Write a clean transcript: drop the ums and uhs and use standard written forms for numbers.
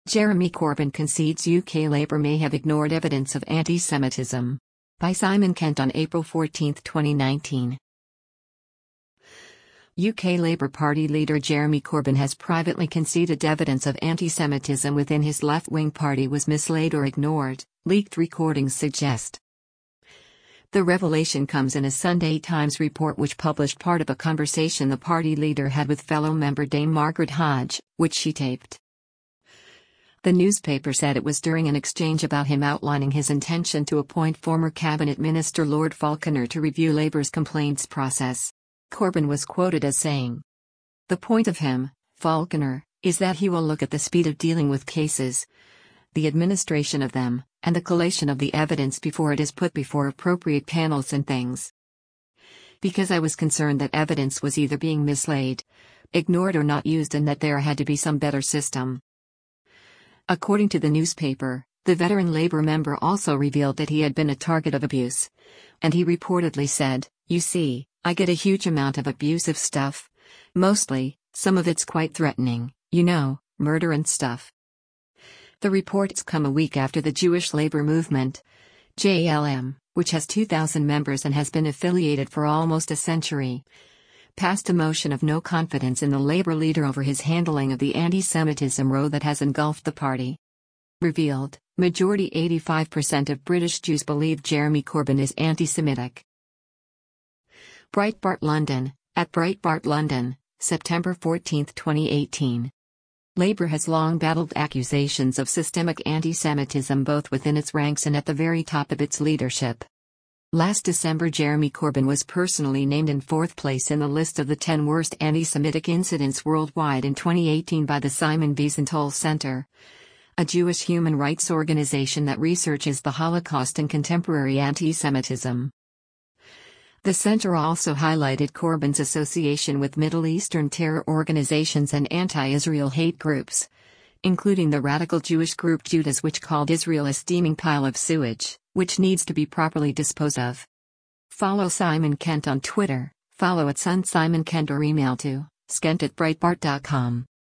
Jeremy Corbyn concedes UK Labour may have ignored evidence of anti-Semitism. By Simon Kent on April 14, 2019. UK Labour Party leader Jeremy Corbyn has privately conceded evidence of anti-Semitism within his left-wing party was mislaid or ignored, leaked recordings suggest. The revelation comes in a Sunday Times report which published part of a conversation the party leader had with fellow member Dame Margaret Hodge, which she taped. The newspaper said it was during an exchange about him outlining his intention to appoint former Cabinet Minister Lord Falconer to review Labour's complaints process. Corbyn was quoted as saying, "The point of him, Falconer, is that he will look at the speed of dealing with cases, the administration of them, and the collation of the evidence before it is put before appropriate panels and things. Because I was concerned that evidence was either being mislaid, ignored or not used and that there had to be some better system." According to the newspaper, the veteran Labour member also revealed that he had been a target of abuse. And he reportedly said, "You see, I get a huge amount of abusive stuff. Mostly, some of it's quite threatening, murder and stuff." The reports come a week after the Jewish Labour Movement, JLM, which has 2,000 members and has been affiliated for almost a century, passed a motion of no confidence in the Labour leader over his handling of the anti-Semitism row that has engulfed the party. Revealed, majority 85% of British Jews believe Jeremy Corbyn is anti-Semitic. Breitbart London, at Breitbart London, September 14, 2018. Labour has long battled accusations of systemic anti-Semitism both within its ranks and at the very top of its leadership. Last December, Jeremy Corbyn was personally named in fourth place in the list of the 10 worst anti-Semitic incidents worldwide in 2018 by the Simon Wiesenthal Center, a Jewish human rights organization that researches the Holocaust and contemporary anti-Semitism. The center also highlighted Corbyn's association with Middle Eastern terror organizations and anti-Israel hate groups, including the radical Jewish group Judas, which called Israel a steaming pile of sewage, which needs to be properly disposed of. Follow Simon Kent on Twitter, follow @SunSimonKent or email to skent@breitbart.com.